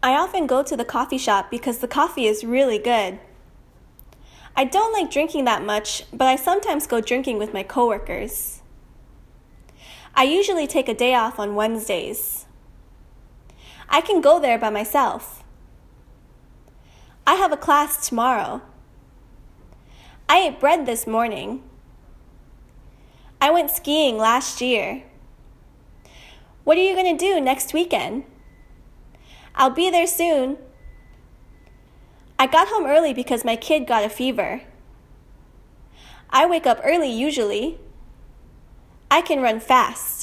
I often go to the coffee shop because the coffee is really good. I don't like drinking that much, but I sometimes go drinking with my coworkers. I usually take a day off on Wednesdays. I can go there by myself. I have a class tomorrow. I ate bread this morning. I went skiing last year. What are you going to do next weekend? I'll be there soon. I got home early because my kid got a fever. I wake up early usually. I can run fast.